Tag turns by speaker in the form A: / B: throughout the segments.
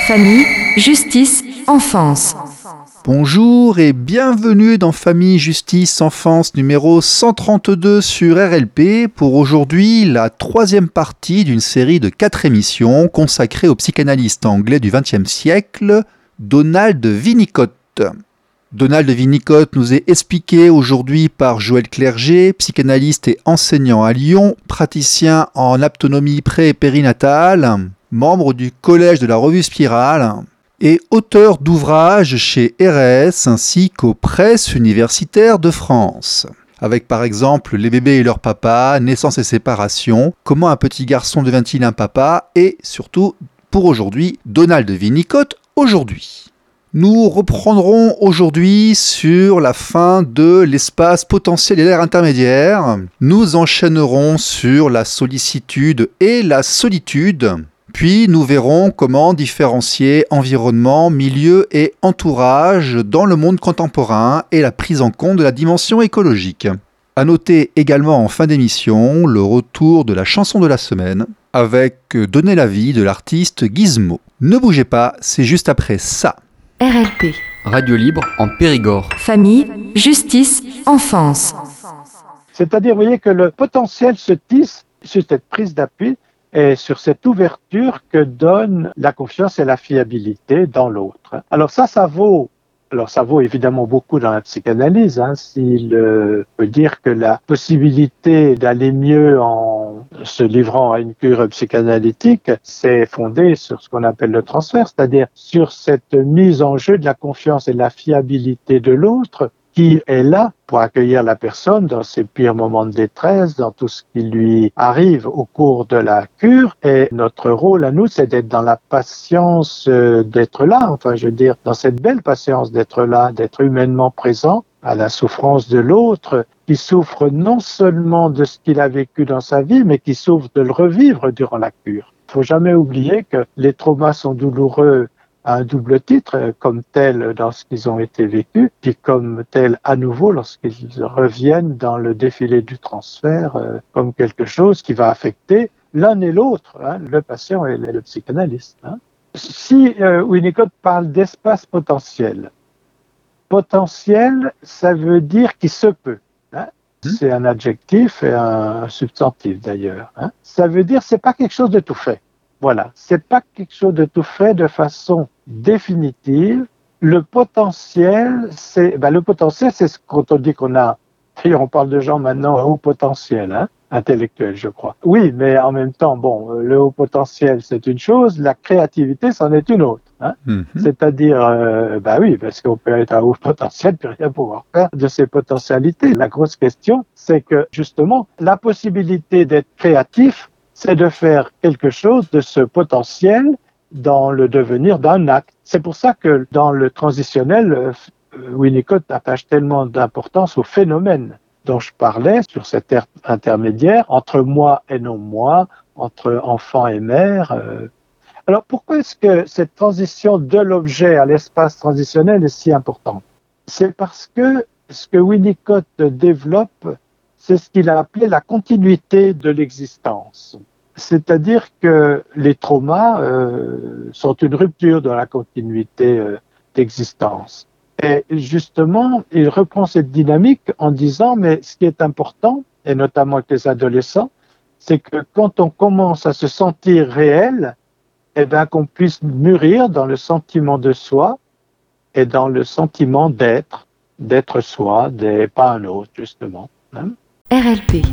A: Famille, justice, enfance.
B: Bonjour et bienvenue dans Famille, Justice, Enfance numéro 132 sur RLP pour aujourd'hui la troisième partie d'une série de 4 émissions consacrées au psychanalyste anglais du XXe siècle, Donald Winnicott. Donald Winnicott nous est expliqué aujourd'hui par Joël Clerget, psychanalyste et enseignant à Lyon, praticien en autonomie pré- et périnatale, membre du Collège de la Revue Spirale et auteur d'ouvrages chez RS ainsi qu'aux presses universitaires de France. Avec par exemple Les bébés et leur papa, Naissance et séparation, Comment un petit garçon devient-il un papa et surtout, pour aujourd'hui, Donald Winnicott aujourd'hui. Nous reprendrons aujourd'hui sur la fin de l'espace potentiel et l'air intermédiaire. Nous enchaînerons sur la sollicitude et la solitude. Puis nous verrons comment différencier environnement, milieu et entourage dans le monde contemporain et la prise en compte de la dimension écologique. À noter également en fin d'émission le retour de la chanson de la semaine avec Donner la vie de l'artiste Gizmo. Ne bougez pas, c'est juste après ça.
A: RLP.
C: Radio libre en Périgord.
A: Famille, justice, enfance.
D: C'est-à-dire, vous voyez que le potentiel se tisse sur cette prise d'appui et sur cette ouverture que donne la confiance et la fiabilité dans l'autre. Alors ça vaut évidemment beaucoup dans la psychanalyse. S'il peut dire que la possibilité d'aller mieux en se livrant à une cure psychanalytique, c'est fondé sur ce qu'on appelle le transfert, c'est-à-dire sur cette mise en jeu de la confiance et de la fiabilité de l'autre, qui est là pour accueillir la personne dans ses pires moments de détresse, dans tout ce qui lui arrive au cours de la cure. Et notre rôle à nous, c'est d'être dans la patience d'être là, dans cette belle patience d'être là, d'être humainement présent à la souffrance de l'autre, qui souffre non seulement de ce qu'il a vécu dans sa vie, mais qui souffre de le revivre durant la cure. Il ne faut jamais oublier que les traumas sont douloureux à un double titre, comme tel lorsqu'ils ont été vécus, puis comme tel à nouveau lorsqu'ils reviennent dans le défilé du transfert, comme quelque chose qui va affecter l'un et l'autre, le patient et le psychanalyste. Si Winnicott parle d'espace potentiel, ça veut dire qu'il se peut. C'est un adjectif et un substantif d'ailleurs. Ça veut dire c'est pas quelque chose de tout fait. Voilà, c'est pas quelque chose de tout fait de façon définitive. Le potentiel, c'est quand on dit qu'on a, et on parle de gens maintenant à haut potentiel, intellectuel, je crois. Oui, mais en même temps, le haut potentiel, c'est une chose, la créativité, c'en est une autre. C'est-à-dire, oui, parce qu'on peut être à haut potentiel, puis rien pouvoir faire de ses potentialités. La grosse question, c'est que, justement, la possibilité d'être créatif, c'est de faire quelque chose de ce potentiel dans le devenir d'un acte. C'est pour ça que dans le transitionnel, Winnicott attache tellement d'importance au phénomène dont je parlais, sur cet air intermédiaire entre moi et non moi, entre enfant et mère. Alors pourquoi est-ce que cette transition de l'objet à l'espace transitionnel est si importante ? C'est parce que ce que Winnicott développe, c'est ce qu'il a appelé la continuité de l'existence. C'est-à-dire que les traumas sont une rupture dans la continuité d'existence. Et justement, il reprend cette dynamique en disant, mais ce qui est important, et notamment avec les adolescents, c'est que quand on commence à se sentir réel, qu'on puisse mûrir dans le sentiment de soi et dans le sentiment d'être soi, pas un autre, justement.
A: RLP.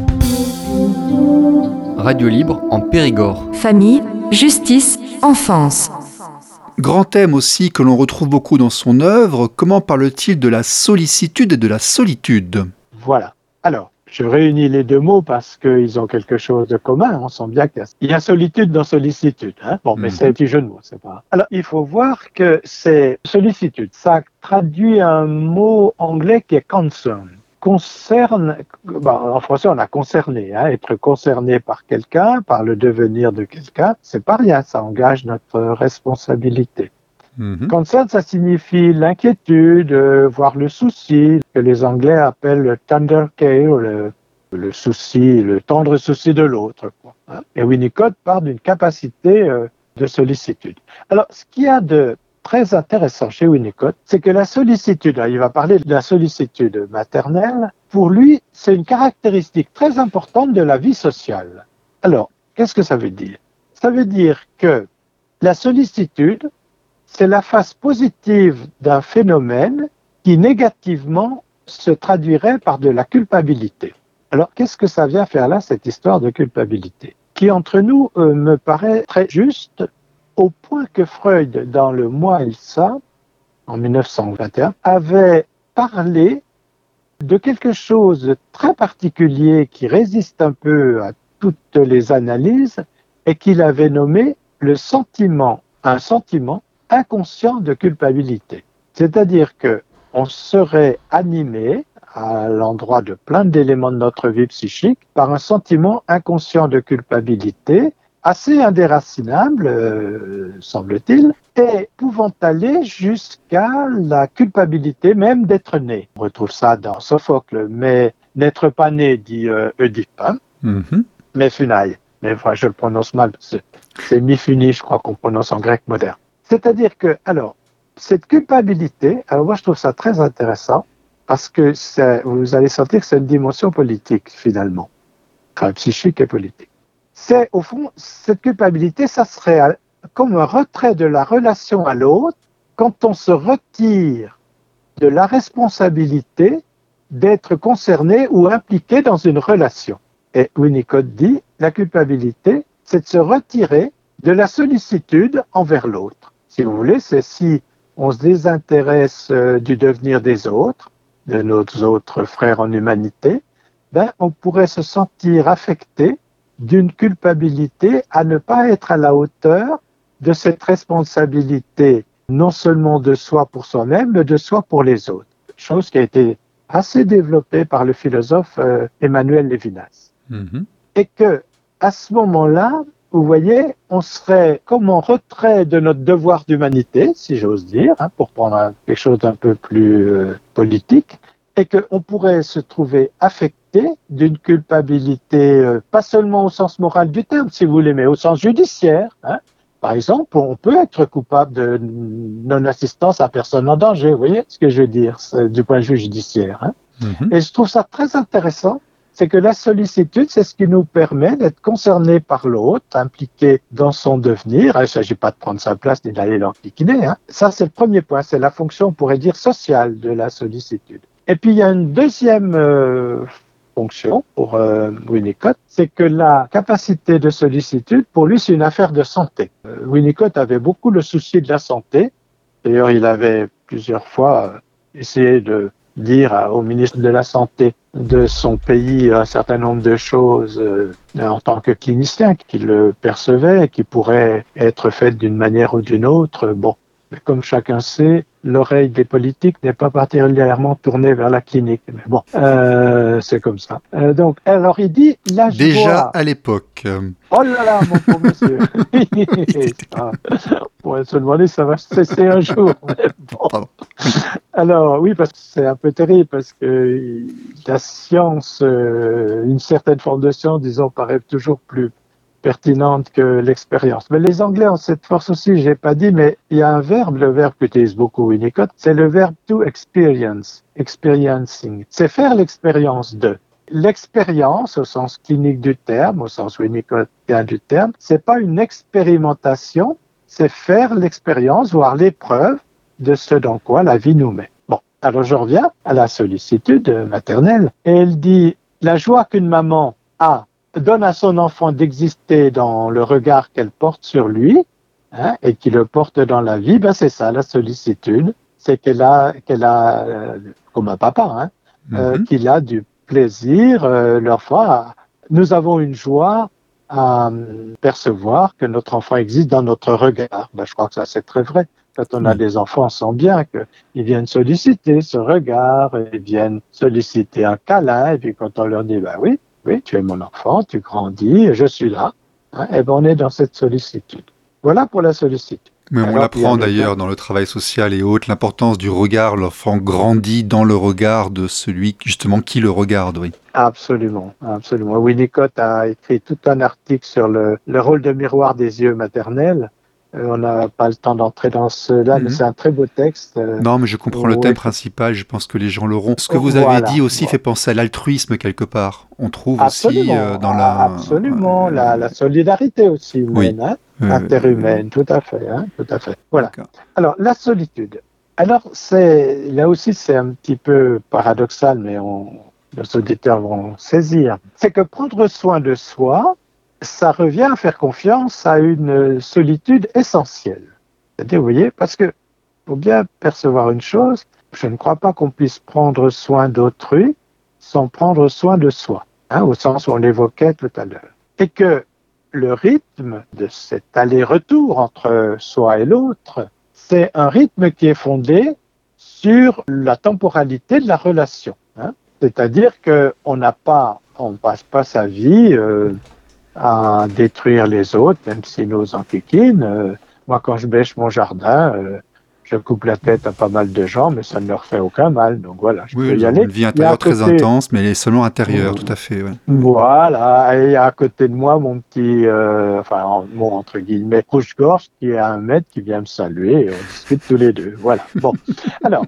C: Radio libre en Périgord.
A: Famille, justice, enfance.
B: Grand thème aussi que l'on retrouve beaucoup dans son œuvre, comment parle-t-il de la sollicitude et de la solitude ?
D: Voilà. Alors, je réunis les deux mots parce qu'ils ont quelque chose de commun. On sent bien qu'il y a solitude dans sollicitude. Mais c'est un petit jeu de mots, c'est pas. Alors, il faut voir que c'est sollicitude. Ça traduit un mot anglais qui est concern. En français, on a concerné. Être concerné par quelqu'un, par le devenir de quelqu'un, c'est pas rien. Ça engage notre responsabilité. Concern, ça signifie l'inquiétude, voire le souci, que les Anglais appellent le tender care, le souci, le tendre souci de l'autre. Et Winnicott part d'une capacité de sollicitude. Alors, ce qu'il y a de très intéressant chez Winnicott, c'est que la sollicitude, il va parler de la sollicitude maternelle, pour lui, c'est une caractéristique très importante de la vie sociale. Alors, qu'est-ce que ça veut dire? Ça veut dire que la sollicitude, c'est la face positive d'un phénomène qui négativement se traduirait par de la culpabilité. Alors, qu'est-ce que ça vient faire là, cette histoire de culpabilité? Qui, entre nous, me paraît très juste, au point que Freud, dans Le Moi et le Ça, en 1921, avait parlé de quelque chose de très particulier qui résiste un peu à toutes les analyses et qu'il avait nommé le sentiment, un sentiment inconscient de culpabilité. C'est-à-dire que on serait animé à l'endroit de plein d'éléments de notre vie psychique par un sentiment inconscient de culpabilité assez indéracinable, semble-t-il, et pouvant aller jusqu'à la culpabilité même d'être né. On retrouve ça dans Sophocle, mais n'être pas né, dit Oedipe, Méphunaï. Mais enfin, je le prononce mal, c'est Miphuni, je crois qu'on prononce en grec moderne. C'est-à-dire que, alors, cette culpabilité, alors moi je trouve ça très intéressant, parce que vous allez sentir que c'est une dimension politique, finalement, enfin, psychique et politique. C'est, au fond, cette culpabilité, ça serait comme un retrait de la relation à l'autre quand on se retire de la responsabilité d'être concerné ou impliqué dans une relation. Et Winnicott dit, la culpabilité, c'est de se retirer de la sollicitude envers l'autre. Si vous voulez, c'est si on se désintéresse du devenir des autres, de nos autres frères en humanité, on pourrait se sentir affecté d'une culpabilité à ne pas être à la hauteur de cette responsabilité, non seulement de soi pour soi-même, mais de soi pour les autres. Chose qui a été assez développée par le philosophe Emmanuel Lévinas. Et que, à ce moment-là, vous voyez, on serait comme en retrait de notre devoir d'humanité, si j'ose dire, pour prendre quelque chose d'un peu plus politique, et qu'on pourrait se trouver affecté d'une culpabilité, pas seulement au sens moral du terme, si vous voulez, mais au sens judiciaire. Par exemple, on peut être coupable de non-assistance à personne en danger, vous voyez ce que je veux dire, du point de vue judiciaire. Et je trouve ça très intéressant, c'est que la sollicitude, c'est ce qui nous permet d'être concernés par l'autre, impliqués dans son devenir. Il ne s'agit pas de prendre sa place ni d'aller l'enquiquiner. Ça, c'est le premier point, c'est la fonction, on pourrait dire, sociale de la sollicitude. Et puis, il y a une deuxième fonction pour Winnicott, c'est que la capacité de sollicitude, pour lui, c'est une affaire de santé. Winnicott avait beaucoup le souci de la santé. D'ailleurs, il avait plusieurs fois essayé de dire au ministre de la Santé de son pays un certain nombre de choses en tant que clinicien qu'il le percevait, qui pourraient être faites d'une manière ou d'une autre. Bon, mais comme chacun sait, l'oreille des politiques n'est pas particulièrement tournée vers la clinique. Mais bon, c'est comme ça. Donc, alors il dit la joie.
B: Déjà à l'époque.
D: Oh là là, mon pauvre monsieur. On pourrait se demander si ça va cesser un jour. Bon. Alors oui, parce que c'est un peu terrible, parce que la science, une certaine forme de science, disons, paraît toujours plus pertinente que l'expérience. Mais les Anglais ont cette force aussi, je n'ai pas dit, mais il y a un verbe, le verbe qu'utilise beaucoup Winnicott, c'est le verbe to experience, experiencing. C'est faire l'expérience de. L'expérience, au sens clinique du terme, au sens winnicottien du terme, c'est pas une expérimentation, c'est faire l'expérience, voire l'épreuve de ce dans quoi la vie nous met. Bon, alors je reviens à la sollicitude maternelle, et elle dit, la joie qu'une maman a donne à son enfant d'exister dans le regard qu'elle porte sur lui, et qui le porte dans la vie, c'est ça, la sollicitude, c'est qu'elle a comme un papa, qu'il a du plaisir, leur foi. Nous avons une joie à percevoir que notre enfant existe dans notre regard. Je crois que ça, c'est très vrai. Quand on a des enfants, on sent bien qu'ils viennent solliciter ce regard, ils viennent solliciter un câlin, et puis quand on leur dit, oui, tu es mon enfant, tu grandis, je suis là, on est dans cette sollicitude. Voilà pour la sollicitude.
B: Mais on l'apprend d'ailleurs dans le travail social et autres, l'importance du regard. L'enfant grandit dans le regard de celui justement qui le regarde, oui.
D: Absolument, absolument. Winnicott a écrit tout un article sur le rôle de miroir des yeux maternels. On n'a pas le temps d'entrer dans cela, mais c'est un très beau texte.
B: Non, mais je comprends le
D: oui.
B: thème principal, je pense que les gens l'auront. Ce que vous avez
D: Voilà.
B: dit aussi fait penser à l'altruisme quelque part. On trouve
D: Absolument,
B: aussi dans la...
D: absolument, la solidarité aussi
B: Oui.
D: humaine, hein, interhumaine, tout à fait, hein, tout à fait. Voilà.
B: D'accord.
D: Alors, la solitude. Alors, là aussi, c'est un petit peu paradoxal, mais nos auditeurs vont saisir. C'est que prendre soin de soi, ça revient à faire confiance à une solitude essentielle. C'est-à-dire, vous voyez, parce que faut bien percevoir une chose, je ne crois pas qu'on puisse prendre soin d'autrui sans prendre soin de soi, hein, au sens où on l'évoquait tout à l'heure. Et que le rythme de cet aller-retour entre soi et l'autre, c'est un rythme qui est fondé sur la temporalité de la relation. Hein. C'est-à-dire qu'on ne passe pas sa vie à détruire les autres, même s'ils nous enquiquinent. Moi, quand je bêche mon jardin, je coupe la tête à pas mal de gens, mais ça ne leur fait aucun mal. Donc voilà, je peux y aller.
B: Une vie intérieure très intense, mais elle est seulement intérieure, tout à fait. Ouais.
D: Voilà, et à côté de moi, mon petit, mon entre guillemets, rouge-gorge, qui est à 1 mètre, qui vient me saluer, et on discute tous les deux. Voilà. Bon, alors,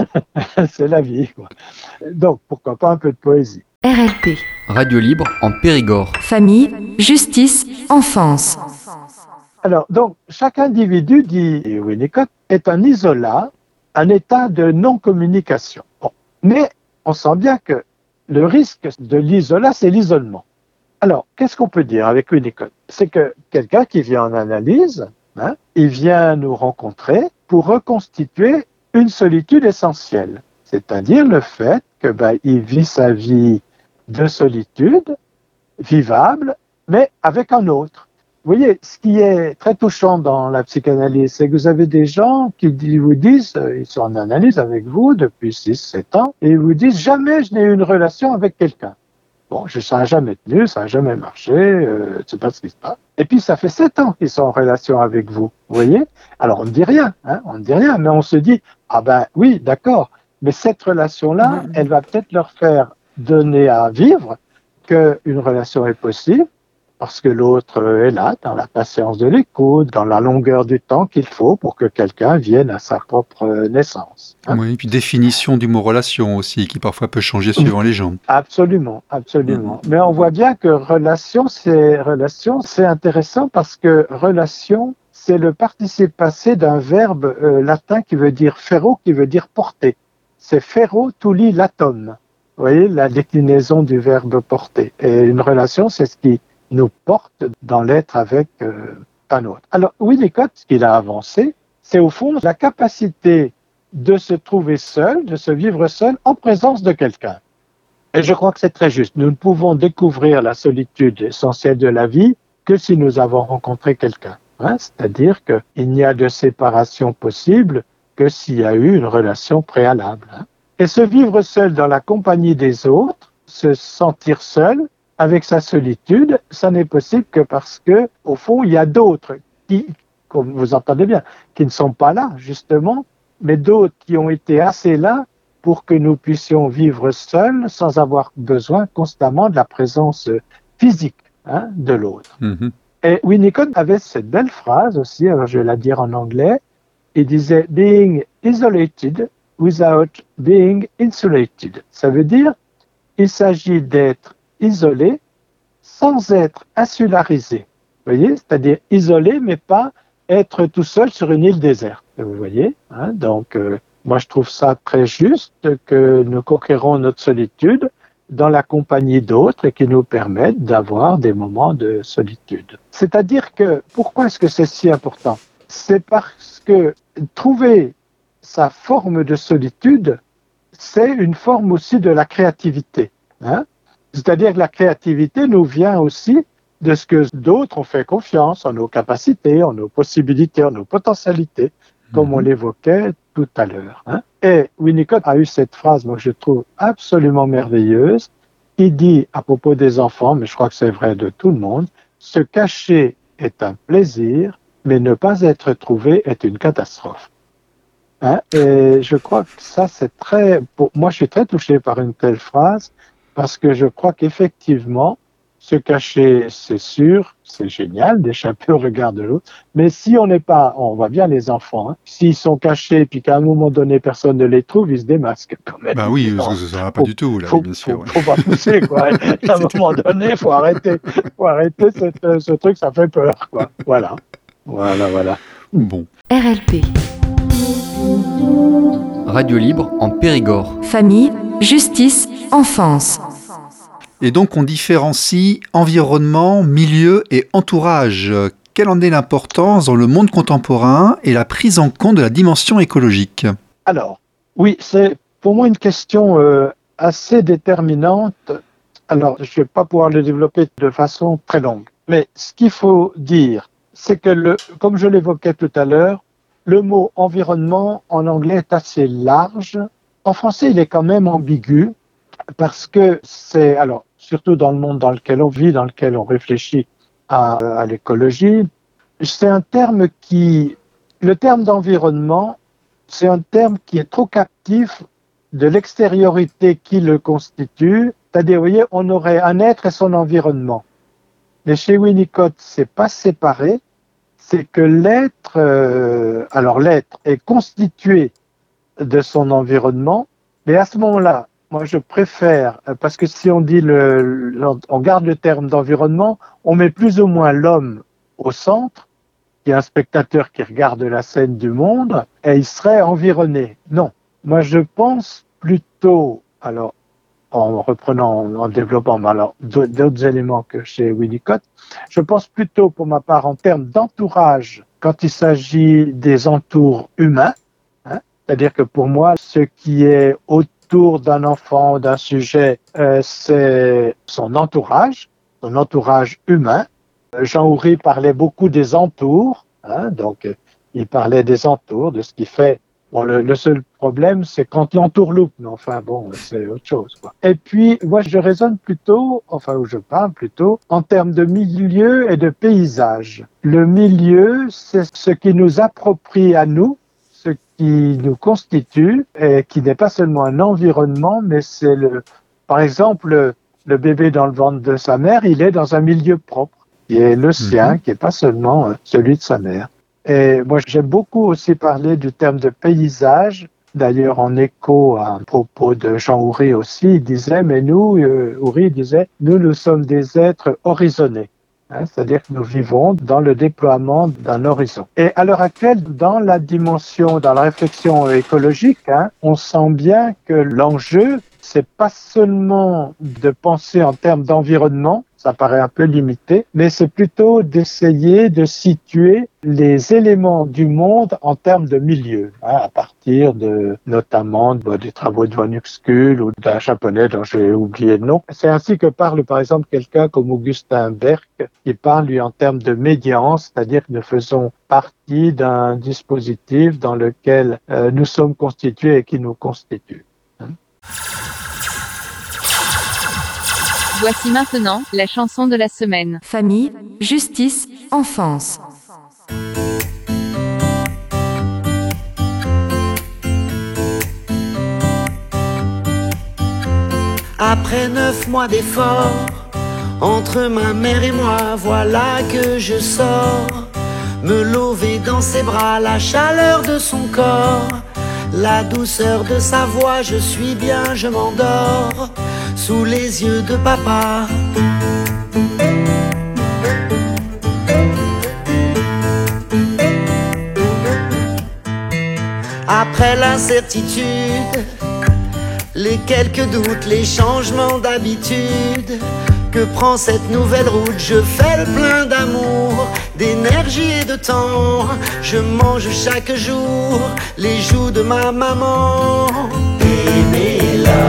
D: c'est la vie, quoi. Donc, pourquoi pas un peu de poésie.
A: RLP.
C: Radio libre en Périgord.
A: Famille, justice, enfance.
D: Alors, donc, chaque individu, dit Winnicott, est un isolat, un état de non-communication. Bon. Mais on sent bien que le risque de l'isolat, c'est l'isolement. Alors, qu'est-ce qu'on peut dire avec Winnicott? C'est que quelqu'un qui vient en analyse, hein, il vient nous rencontrer pour reconstituer une solitude essentielle. C'est-à-dire le fait que il vit sa vie de solitude, vivable, mais avec un autre. Vous voyez, ce qui est très touchant dans la psychanalyse, c'est que vous avez des gens qui vous disent, ils sont en analyse avec vous depuis 6-7 ans, et ils vous disent « jamais je n'ai eu une relation avec quelqu'un ». Bon, ça n'a jamais tenu, ça n'a jamais marché, je ne sais pas ce qui se passe. Et puis, ça fait 7 ans qu'ils sont en relation avec vous, vous voyez. Alors, on ne dit rien, hein, on ne dit rien, mais on se dit « ah ben oui, d'accord, mais cette relation-là, elle va peut-être leur faire donner à vivre qu'une relation est possible, parce que l'autre est là, dans la patience de l'écoute, dans la longueur du temps qu'il faut pour que quelqu'un vienne à sa propre naissance. Hein.
B: Oui, et puis définition du mot relation aussi, qui parfois peut changer suivant les gens.
D: Absolument, absolument. Mais on voit bien que relation, c'est intéressant parce que relation, c'est le participe passé d'un verbe latin qui veut dire ferro, qui veut dire porter. C'est ferro tuli latum. Vous voyez, la déclinaison du verbe porter. Et une relation, c'est ce qui nous porte dans l'être avec un autre. Alors, Winnicott, ce qu'il a avancé, c'est au fond la capacité de se trouver seul, de se vivre seul en présence de quelqu'un. Et je crois que c'est très juste. Nous ne pouvons découvrir la solitude essentielle de la vie que si nous avons rencontré quelqu'un. Hein? C'est-à-dire qu'il n'y a de séparation possible que s'il y a eu une relation préalable. Hein? Et se vivre seul dans la compagnie des autres, se sentir seul, avec sa solitude, ça n'est possible que parce que, au fond, il y a d'autres qui, comme vous entendez bien, qui ne sont pas là, justement, mais d'autres qui ont été assez là pour que nous puissions vivre seuls sans avoir besoin constamment de la présence physique de l'autre. Mm-hmm. Et Winnicott avait cette belle phrase aussi, alors je vais la dire en anglais, il disait « being isolated without being insulated ». Ça veut dire, il s'agit d'être isolé sans être insularisé. Vous voyez, c'est-à-dire isolé, mais pas être tout seul sur une île déserte. Vous voyez, hein? Donc, moi, je trouve ça très juste que nous conquérons notre solitude dans la compagnie d'autres et qui nous permettent d'avoir des moments de solitude. C'est-à-dire que, pourquoi est-ce que c'est si important? C'est parce que trouver sa forme de solitude, c'est une forme aussi de la créativité. Hein? C'est-à-dire que la créativité nous vient aussi de ce que d'autres ont fait confiance en nos capacités, en nos possibilités, en nos potentialités, comme on l'évoquait tout à l'heure. Hein? Et Winnicott a eu cette phrase, moi je trouve absolument merveilleuse, qui dit à propos des enfants, mais je crois que c'est vrai de tout le monde, se cacher est un plaisir, mais ne pas être trouvé est une catastrophe. Hein? Et je crois que ça c'est très... Moi je suis très touché par une telle phrase, parce que je crois qu'effectivement, Se cacher, c'est sûr, c'est génial d'échapper au regard de l'autre. Mais si on n'est pas, on voit bien les enfants, hein, s'ils sont cachés puis qu'à un moment donné personne ne les trouve, ils se démasquent quand même.
B: Bah oui, parce que ça va pas du tout, là, bien sûr.
D: Faut pas pousser, quoi. À un moment donné, faut arrêter ce truc, ça fait peur, quoi. Voilà.
B: Bon.
A: RLP.
C: Radio libre en Périgord.
A: Famille, justice, enfance.
B: Et donc on différencie environnement, milieu et entourage. Quelle en est l'importance dans le monde contemporain et la prise en compte de la dimension écologique ?
D: Alors, oui, c'est pour moi une question assez déterminante. Alors, je ne vais pas pouvoir le développer de façon très longue. Mais ce qu'il faut dire, c'est que, comme je l'évoquais tout à l'heure, le mot environnement en anglais est assez large. En français, il est quand même ambigu parce que c'est, alors, surtout dans le monde dans lequel on vit, dans lequel on réfléchit à l'écologie, c'est un terme le terme d'environnement, c'est un terme qui est trop captif de l'extériorité qui le constitue. C'est-à-dire, vous voyez, on aurait un être et son environnement. Mais chez Winnicott, c'est pas séparé. C'est que l'être est constitué de son environnement, mais à ce moment-là, moi je préfère, parce que si on dit on garde le terme d'environnement, on met plus ou moins l'homme au centre, qui est un spectateur qui regarde la scène du monde, et il serait environné. Non, moi je pense plutôt, alors en développant d'autres éléments que chez Winnicott, je pense plutôt pour ma part en termes d'entourage quand il s'agit des entours humains, hein, c'est-à-dire que pour moi, ce qui est autour d'un enfant ou d'un sujet, c'est son entourage humain. Jean Houry parlait beaucoup des entours, hein, donc il parlait des entours, de ce qui fait. Bon, le seul problème, c'est quand l'entourloupe, mais enfin bon, c'est autre chose, quoi. Et puis, moi, je parle plutôt en termes de milieu et de paysage. Le milieu, c'est ce qui nous approprie à nous, ce qui nous constitue, et qui n'est pas seulement un environnement, mais c'est par exemple, le bébé dans le ventre de sa mère, il est dans un milieu propre, qui est le sien, qui n'est pas seulement celui de sa mère. Et moi, j'aime beaucoup aussi parler du terme de paysage. D'ailleurs, en écho à un propos de Jean Houry aussi, il disait, mais Houry disait, nous sommes des êtres horizonnés. Hein, c'est-à-dire que nous vivons dans le déploiement d'un horizon. Et à l'heure actuelle, dans la réflexion écologique, hein, on sent bien que l'enjeu, c'est pas seulement de penser en termes d'environnement, ça paraît un peu limité, mais c'est plutôt d'essayer de situer les éléments du monde en termes de milieu, hein, à partir notamment des travaux de von Uexküll ou d'un japonais dont j'ai oublié le nom. C'est ainsi que parle par exemple quelqu'un comme Augustin Berg, qui parle lui en termes de médiance, c'est-à-dire que nous faisons partie d'un dispositif dans lequel nous sommes constitués et qui nous constitue.
E: Voici maintenant la chanson de la semaine.
A: Famille, justice, enfance.
F: Après 9 mois d'efforts, entre ma mère et moi, voilà que je sors. Me lever dans ses bras, la chaleur de son corps, la douceur de sa voix, je suis bien, je m'endors sous les yeux de papa. Après l'incertitude, les quelques doutes, les changements d'habitude que prend cette nouvelle route, je fais le plein d'amour, d'énergie et de temps. Je mange chaque jour les joues de ma maman. Aimer,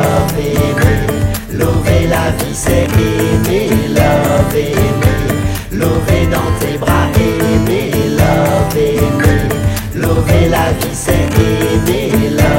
F: lover la vie, c'est aimer, lover dans tes bras, aimer, lover la vie, c'est aimer,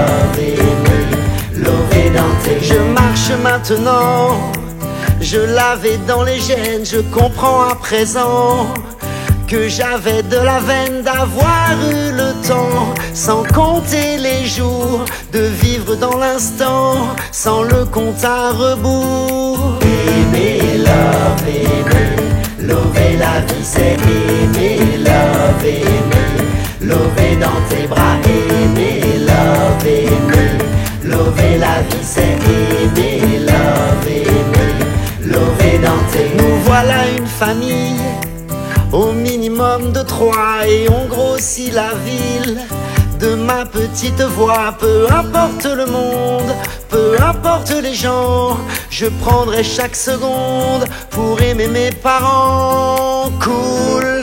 F: lover dans tes. Je marche maintenant, je l'avais dans les gènes, je comprends à présent que j'avais de la veine d'avoir eu le temps, sans compter les jours, de vivre dans l'instant, sans le compte à rebours. Aimer love, aimer, lover la vie c'est aimer, love, aimer, lover dans tes bras, aimer, love, aimer, lover la vie c'est aimer, love, aimer, lover dans tes... Nous voilà une famille, au minimum de 3 et on grossit la ville. De ma petite voix, peu importe le monde, peu importe les gens, je prendrai chaque seconde pour aimer mes parents. Cool,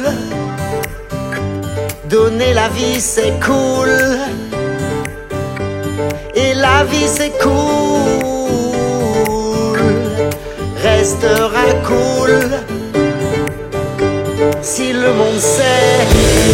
F: donner la vie c'est cool, et la vie c'est cool, restera cool si le monde sait